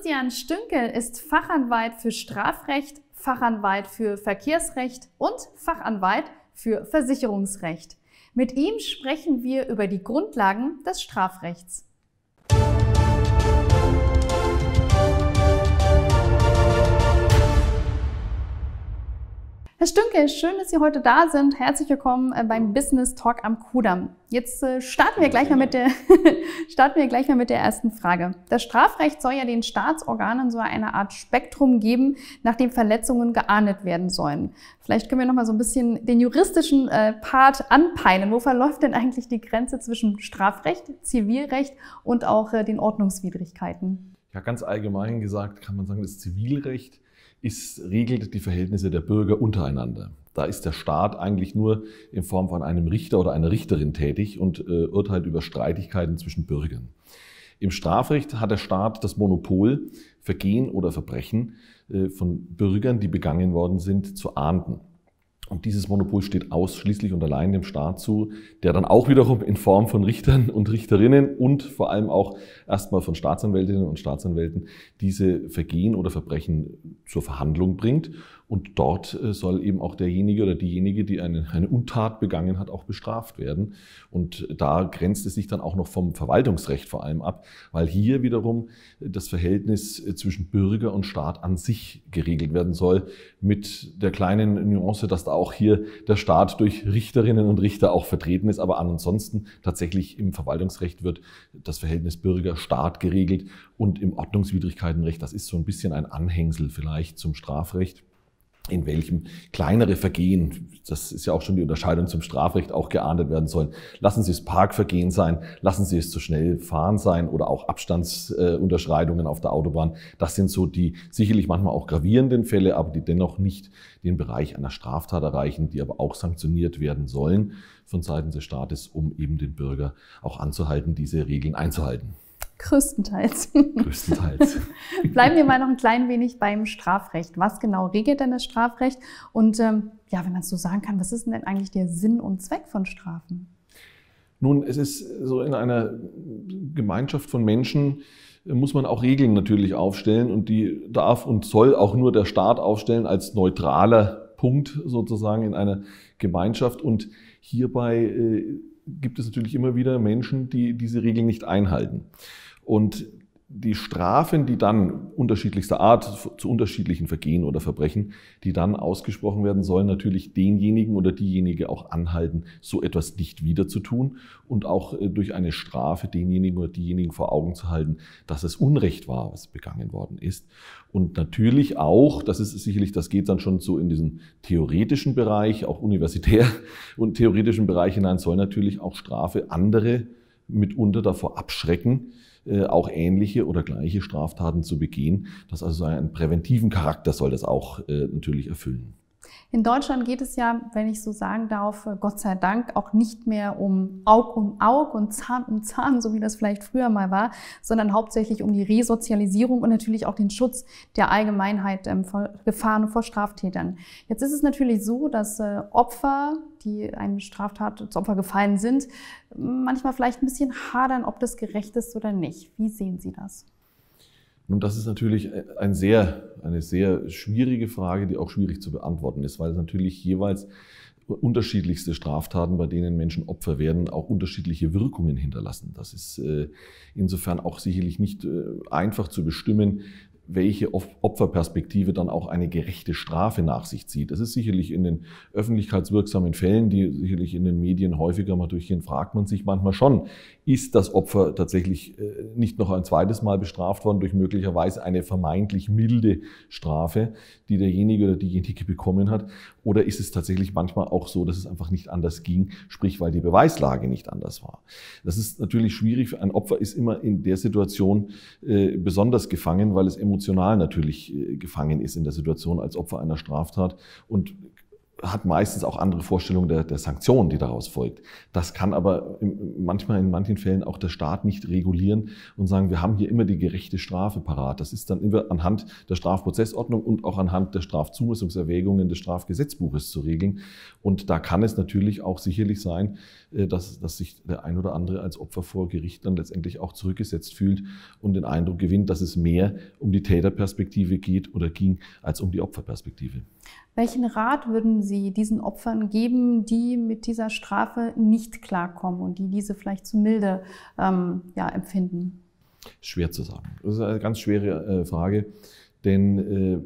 Christian Stünkel ist Fachanwalt für Strafrecht, Fachanwalt für Verkehrsrecht und Fachanwalt für Versicherungsrecht. Mit ihm sprechen wir über die Grundlagen des Strafrechts. Herr Stünkel, schön, dass Sie heute da sind. Herzlich willkommen beim Business Talk am Kudamm. Jetzt starten wir gleich mal mit der ersten Frage. Das Strafrecht soll ja den Staatsorganen so eine Art Spektrum geben, nach dem Verletzungen geahndet werden sollen. Vielleicht können wir noch mal so ein bisschen den juristischen Part anpeilen. Wo verläuft denn eigentlich die Grenze zwischen Strafrecht, Zivilrecht und auch den Ordnungswidrigkeiten? Ja, ganz allgemein gesagt kann man sagen, das Zivilrecht regelt die Verhältnisse der Bürger untereinander. Da ist der Staat eigentlich nur in Form von einem Richter oder einer Richterin tätig und urteilt über Streitigkeiten zwischen Bürgern. Im Strafrecht hat der Staat das Monopol, Vergehen oder Verbrechen von Bürgern, die begangen worden sind, zu ahnden. Und dieses Monopol steht ausschließlich und allein dem Staat zu, der dann auch wiederum in Form von Richtern und Richterinnen und vor allem auch erstmal von Staatsanwältinnen und Staatsanwälten diese Vergehen oder Verbrechen zur Verhandlung bringt. Und dort soll eben auch derjenige oder diejenige, die eine Untat begangen hat, auch bestraft werden. Und da grenzt es sich dann auch noch vom Verwaltungsrecht vor allem ab, weil hier wiederum das Verhältnis zwischen Bürger und Staat an sich geregelt werden soll, mit der kleinen Nuance, dass da auch hier der Staat durch Richterinnen und Richter auch vertreten ist. Aber ansonsten tatsächlich im Verwaltungsrecht wird das Verhältnis Bürger-Staat geregelt und im Ordnungswidrigkeitenrecht, das ist so ein bisschen ein Anhängsel vielleicht zum Strafrecht, in welchem kleinere Vergehen, das ist ja auch schon die Unterscheidung zum Strafrecht, auch geahndet werden sollen. Lassen Sie es Parkvergehen sein, lassen Sie es zu schnell fahren sein oder auch Abstandsunterschreitungen auf der Autobahn. Das sind so die sicherlich manchmal auch gravierenden Fälle, aber die dennoch nicht den Bereich einer Straftat erreichen, die aber auch sanktioniert werden sollen von Seiten des Staates, um eben den Bürger auch anzuhalten, diese Regeln einzuhalten. Größtenteils. Größtenteils. Bleiben wir mal noch ein klein wenig beim Strafrecht. Was genau regelt denn das Strafrecht? Und wenn man es so sagen kann, was ist denn eigentlich der Sinn und Zweck von Strafen? Nun, es ist so, in einer Gemeinschaft von Menschen muss man auch Regeln natürlich aufstellen und die darf und soll auch nur der Staat aufstellen als neutraler Punkt sozusagen in einer Gemeinschaft. Und hierbei gibt es natürlich immer wieder Menschen, die diese Regeln nicht einhalten. Und die Strafen, die dann unterschiedlichster Art zu unterschiedlichen Vergehen oder Verbrechen, die dann ausgesprochen werden sollen, natürlich denjenigen oder diejenige auch anhalten, so etwas nicht wieder zu tun und auch durch eine Strafe denjenigen oder diejenigen vor Augen zu halten, dass es Unrecht war, was begangen worden ist. Und natürlich auch, das ist sicherlich, das geht dann schon so in diesen theoretischen Bereich, auch universitär und theoretischen Bereich hinein, soll natürlich auch Strafe andere mitunter davor abschrecken, auch ähnliche oder gleiche Straftaten zu begehen. Das also einen präventiven Charakter soll das auch natürlich erfüllen. In Deutschland geht es ja, wenn ich so sagen darf, Gott sei Dank auch nicht mehr um Aug um Aug und Zahn um Zahn, so wie das vielleicht früher mal war, sondern hauptsächlich um die Resozialisierung und natürlich auch den Schutz der Allgemeinheit vor Gefahren und vor Straftätern. Jetzt ist es natürlich so, dass Opfer, die einer Straftat zu Opfer gefallen sind, manchmal vielleicht ein bisschen hadern, ob das gerecht ist oder nicht. Wie sehen Sie das? Nun, das ist natürlich eine sehr schwierige Frage, die auch schwierig zu beantworten ist, weil es natürlich jeweils unterschiedlichste Straftaten, bei denen Menschen Opfer werden, auch unterschiedliche Wirkungen hinterlassen. Das ist insofern auch sicherlich nicht einfach zu bestimmen, welche Opferperspektive dann auch eine gerechte Strafe nach sich zieht. Das ist sicherlich in den öffentlichkeitswirksamen Fällen, die sicherlich in den Medien häufiger mal durchgehen, fragt man sich manchmal schon, ist das Opfer tatsächlich nicht noch ein zweites Mal bestraft worden durch möglicherweise eine vermeintlich milde Strafe, die derjenige oder diejenige bekommen hat? Oder ist es tatsächlich manchmal auch so, dass es einfach nicht anders ging, sprich, weil die Beweislage nicht anders war? Das ist natürlich schwierig. Ein Opfer ist immer in der Situation besonders gefangen, weil es emotional natürlich gefangen ist in der Situation als Opfer einer Straftat und hat meistens auch andere Vorstellungen der Sanktionen, die daraus folgt. Das kann aber manchmal in manchen Fällen auch der Staat nicht regulieren und sagen, wir haben hier immer die gerechte Strafe parat. Das ist dann immer anhand der Strafprozessordnung und auch anhand der Strafzumessungserwägungen des Strafgesetzbuches zu regeln. Und da kann es natürlich auch sicherlich sein, dass sich der ein oder andere als Opfer vor Gericht dann letztendlich auch zurückgesetzt fühlt und den Eindruck gewinnt, dass es mehr um die Täterperspektive geht oder ging, als um die Opferperspektive. Welchen Rat würden Sie diesen Opfern geben, die mit dieser Strafe nicht klarkommen und die diese vielleicht zu milde empfinden? Schwer zu sagen. Das ist eine ganz schwere Frage, denn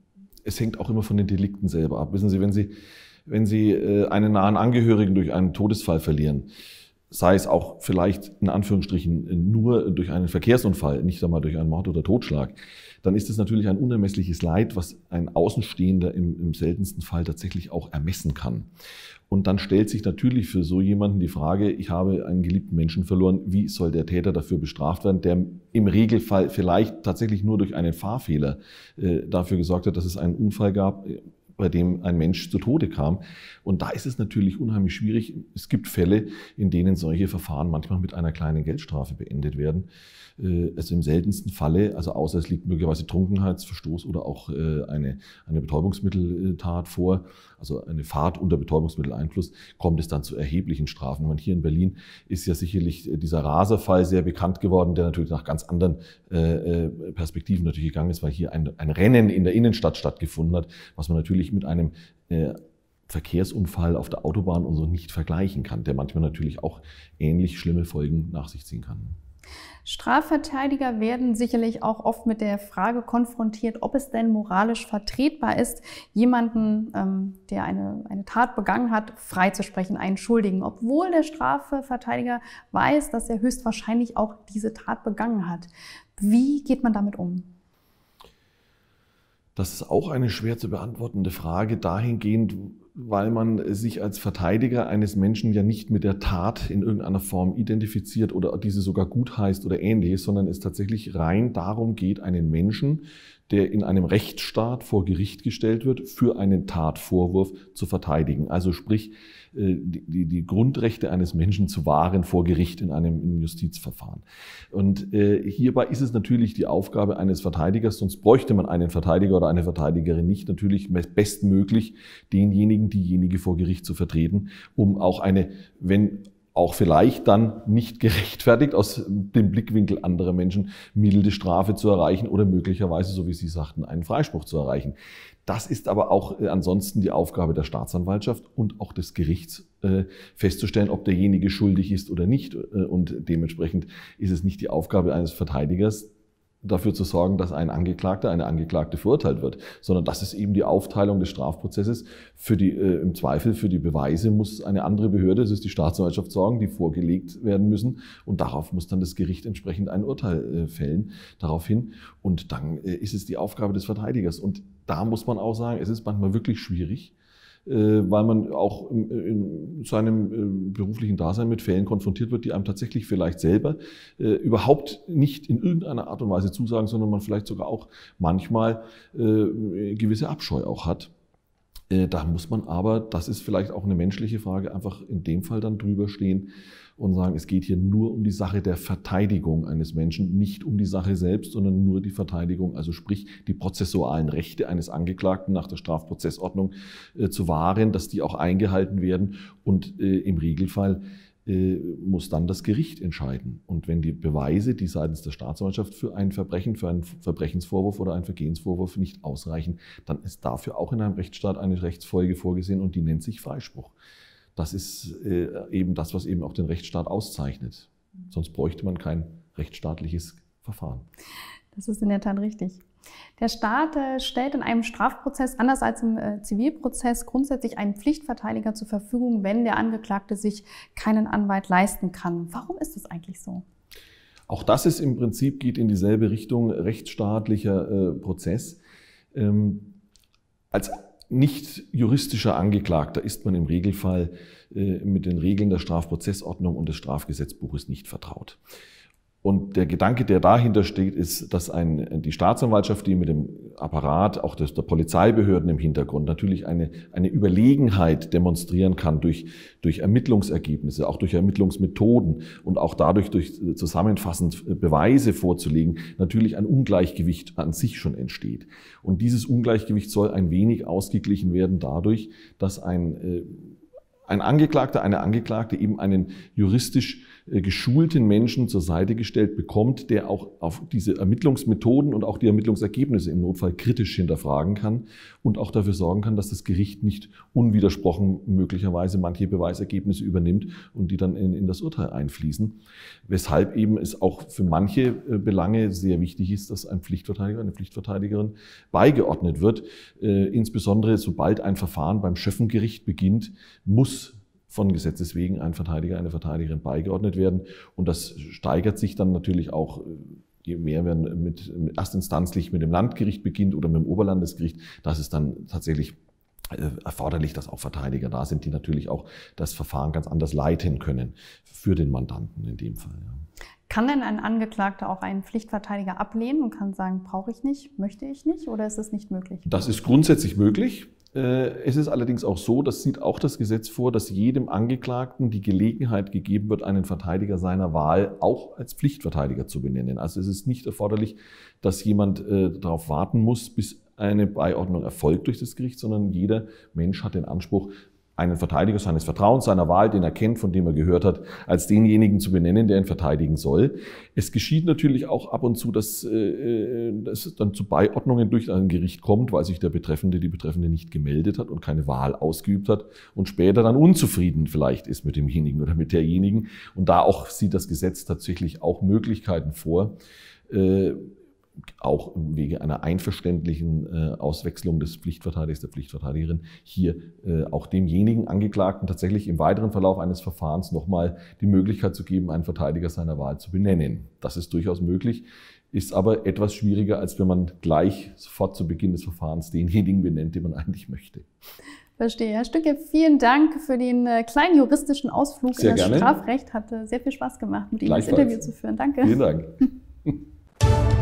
es hängt auch immer von den Delikten selber ab. Wissen Sie, wenn Sie einen nahen Angehörigen durch einen Todesfall verlieren, sei es auch vielleicht in Anführungsstrichen nur durch einen Verkehrsunfall, nicht einmal durch einen Mord oder Totschlag, dann ist es natürlich ein unermessliches Leid, was ein Außenstehender im seltensten Fall tatsächlich auch ermessen kann. Und dann stellt sich natürlich für so jemanden die Frage, ich habe einen geliebten Menschen verloren, wie soll der Täter dafür bestraft werden, der im Regelfall vielleicht tatsächlich nur durch einen Fahrfehler dafür gesorgt hat, dass es einen Unfall gab, bei dem ein Mensch zu Tode kam. Und da ist es natürlich unheimlich schwierig. Es gibt Fälle, in denen solche Verfahren manchmal mit einer kleinen Geldstrafe beendet werden. Also im seltensten Falle, also außer es liegt möglicherweise Trunkenheitsverstoß oder auch eine Betäubungsmitteltat vor, also eine Fahrt unter Betäubungsmitteleinfluss, kommt es dann zu erheblichen Strafen. Und hier in Berlin ist ja sicherlich dieser Raserfall sehr bekannt geworden, der natürlich nach ganz anderen Perspektiven natürlich gegangen ist, weil hier ein Rennen in der Innenstadt stattgefunden hat, was man natürlich mit einem Verkehrsunfall auf der Autobahn und so nicht vergleichen kann, der manchmal natürlich auch ähnlich schlimme Folgen nach sich ziehen kann. Strafverteidiger werden sicherlich auch oft mit der Frage konfrontiert, ob es denn moralisch vertretbar ist, jemanden, der eine Tat begangen hat, freizusprechen, einen Schuldigen, obwohl der Strafverteidiger weiß, dass er höchstwahrscheinlich auch diese Tat begangen hat. Wie geht man damit um? Das ist auch eine schwer zu beantwortende Frage, dahingehend, weil man sich als Verteidiger eines Menschen ja nicht mit der Tat in irgendeiner Form identifiziert oder diese sogar gutheißt oder Ähnliches, sondern es tatsächlich rein darum geht, einen Menschen, der in einem Rechtsstaat vor Gericht gestellt wird, für einen Tatvorwurf zu verteidigen. Also sprich, die Grundrechte eines Menschen zu wahren vor Gericht in einem Justizverfahren. Und hierbei ist es natürlich die Aufgabe eines Verteidigers, sonst bräuchte man einen Verteidiger oder eine Verteidigerin nicht, natürlich bestmöglich diejenige vor Gericht zu vertreten, um auch eine, wenn auch vielleicht dann nicht gerechtfertigt aus dem Blickwinkel anderer Menschen, milde Strafe zu erreichen oder möglicherweise, so wie Sie sagten, einen Freispruch zu erreichen. Das ist aber auch ansonsten die Aufgabe der Staatsanwaltschaft und auch des Gerichts, festzustellen, ob derjenige schuldig ist oder nicht. Und dementsprechend ist es nicht die Aufgabe eines Verteidigers, dafür zu sorgen, dass ein Angeklagter, eine Angeklagte verurteilt wird, sondern das ist eben die Aufteilung des Strafprozesses. Im Zweifel für die Beweise muss eine andere Behörde, das ist die Staatsanwaltschaft, sorgen, die vorgelegt werden müssen, und darauf muss dann das Gericht entsprechend ein Urteil fällen daraufhin, und dann ist es die Aufgabe des Verteidigers. Und da muss man auch sagen, es ist manchmal wirklich schwierig, weil man auch in seinem beruflichen Dasein mit Fällen konfrontiert wird, die einem tatsächlich vielleicht selber überhaupt nicht in irgendeiner Art und Weise zusagen, sondern man vielleicht sogar auch manchmal gewisse Abscheu auch hat. Da muss man aber, das ist vielleicht auch eine menschliche Frage, einfach in dem Fall dann drüber stehen und sagen, es geht hier nur um die Sache der Verteidigung eines Menschen, nicht um die Sache selbst, sondern nur die Verteidigung, also sprich die prozessualen Rechte eines Angeklagten nach der Strafprozessordnung zu wahren, dass die auch eingehalten werden, und im Regelfall muss dann das Gericht entscheiden. Und wenn die Beweise, die seitens der Staatsanwaltschaft für ein Verbrechen, für einen Verbrechensvorwurf oder einen Vergehensvorwurf nicht ausreichen, dann ist dafür auch in einem Rechtsstaat eine Rechtsfolge vorgesehen, und die nennt sich Freispruch. Das ist eben das, was eben auch den Rechtsstaat auszeichnet. Sonst bräuchte man kein rechtsstaatliches Verfahren. Das ist in der Tat richtig. Der Staat stellt in einem Strafprozess, anders als im Zivilprozess, grundsätzlich einen Pflichtverteidiger zur Verfügung, wenn der Angeklagte sich keinen Anwalt leisten kann. Warum ist das eigentlich so? Auch das ist im Prinzip, geht in dieselbe Richtung, rechtsstaatlicher Prozess. Als nicht juristischer Angeklagter ist man im Regelfall mit den Regeln der Strafprozessordnung und des Strafgesetzbuches nicht vertraut. Und der Gedanke, der dahinter steht, ist, dass die Staatsanwaltschaft, die mit dem Apparat, auch der Polizeibehörden im Hintergrund, natürlich eine Überlegenheit demonstrieren kann durch Ermittlungsergebnisse, auch durch Ermittlungsmethoden und auch dadurch durch zusammenfassend Beweise vorzulegen, natürlich ein Ungleichgewicht an sich schon entsteht. Und dieses Ungleichgewicht soll ein wenig ausgeglichen werden dadurch, dass ein Angeklagter, eine Angeklagte eben einen juristisch geschulten Menschen zur Seite gestellt bekommt, der auch auf diese Ermittlungsmethoden und auch die Ermittlungsergebnisse im Notfall kritisch hinterfragen kann und auch dafür sorgen kann, dass das Gericht nicht unwidersprochen möglicherweise manche Beweisergebnisse übernimmt und die dann in das Urteil einfließen. Weshalb eben es auch für manche Belange sehr wichtig ist, dass ein Pflichtverteidiger, eine Pflichtverteidigerin beigeordnet wird. Insbesondere sobald ein Verfahren beim Schöffengericht beginnt, muss von Gesetzes wegen ein Verteidiger, eine Verteidigerin beigeordnet werden. Und das steigert sich dann natürlich auch, je mehr man erstinstanzlich mit dem Landgericht beginnt oder mit dem Oberlandesgericht, dass es dann tatsächlich erforderlich, dass auch Verteidiger da sind, die natürlich auch das Verfahren ganz anders leiten können für den Mandanten in dem Fall. Ja. Kann denn ein Angeklagter auch einen Pflichtverteidiger ablehnen und kann sagen, brauche ich nicht, möchte ich nicht, oder ist es nicht möglich? Das ist grundsätzlich möglich. Es ist allerdings auch so, das sieht auch das Gesetz vor, dass jedem Angeklagten die Gelegenheit gegeben wird, einen Verteidiger seiner Wahl auch als Pflichtverteidiger zu benennen. Also es ist nicht erforderlich, dass jemand darauf warten muss, bis eine Beiordnung erfolgt durch das Gericht, sondern jeder Mensch hat den Anspruch, einen Verteidiger seines Vertrauens, seiner Wahl, den er kennt, von dem er gehört hat, als denjenigen zu benennen, der ihn verteidigen soll. Es geschieht natürlich auch ab und zu, dass es dann zu Beiordnungen durch ein Gericht kommt, weil sich der Betreffende, die Betreffende nicht gemeldet hat und keine Wahl ausgeübt hat und später dann unzufrieden vielleicht ist mit demjenigen oder mit derjenigen. Und da auch sieht das Gesetz tatsächlich auch Möglichkeiten vor, auch im Wege einer einverständlichen Auswechslung des Pflichtverteidigers, der Pflichtverteidigerin, hier auch demjenigen Angeklagten tatsächlich im weiteren Verlauf eines Verfahrens nochmal die Möglichkeit zu geben, einen Verteidiger seiner Wahl zu benennen. Das ist durchaus möglich, ist aber etwas schwieriger, als wenn man gleich sofort zu Beginn des Verfahrens denjenigen benennt, den man eigentlich möchte. Verstehe. Herr Stücke, vielen Dank für den kleinen juristischen Ausflug in das Strafrecht. Hat sehr viel Spaß gemacht, mit Ihnen das Interview zu führen. Danke. Vielen Dank.